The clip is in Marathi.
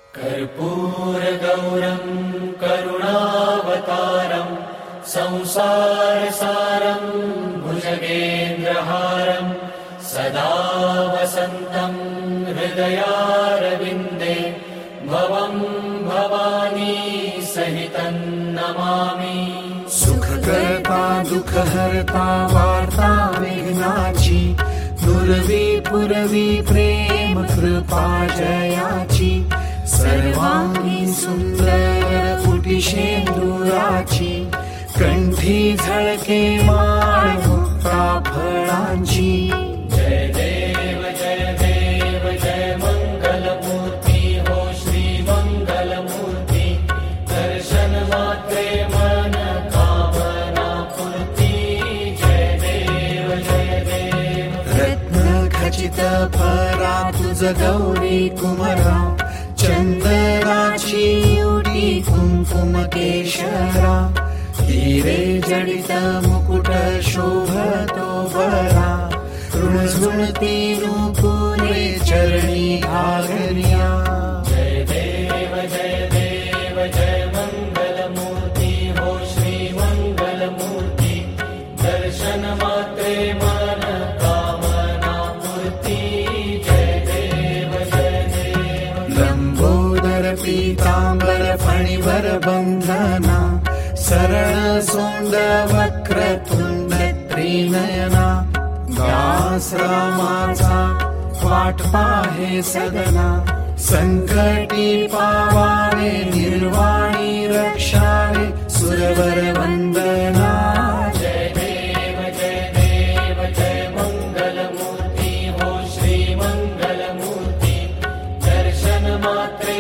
कर्पूरगौरं करुणावतारं संसारसारं भुजगेन्द्रहारं सदा वसन्तं हृदयारविन्दे भवं भवानी सहितं नमामि। सुखकर्ता दुःखहर्ता वार्ता विघ्नाची दुर्वी पुरवी प्रेम कृपा जयाची सर्वांगी सुंदर कुटिशेंदुराची कंठी झळके माळ मुक्ता फळांची। जय देव जय देव जय मंगलमूर्ती हो श्री मंगलमूर्ती दर्शन मात्रे मन कामना पूर्ती। जय देव जय देव रत्न खचित फरा तुझ गौरी कुमरा चंदनाची उडी कुंकुम केशरा हिरे जडित मुकुट शोभतो बरा ऋणझुणती नुपुरे चरणी घागरिया। जय देव जय मंगलमूर्ती हो श्री मंगलमूर्ती दर्शन मात्रे मन कामना पूर्ती। जय देव लंबोदर पीतांबर फणिवर बंधना सरळ सोंड वक्रतुंड त्रिनयना दास रामाचा वाट पाहे सदना संकटी पावावे निर्वाणी रक्षावे सुरवर वंदना। जय देव जय मंगलमूर्ती हो श्री मंगलमूर्ती दर्शन मात्रे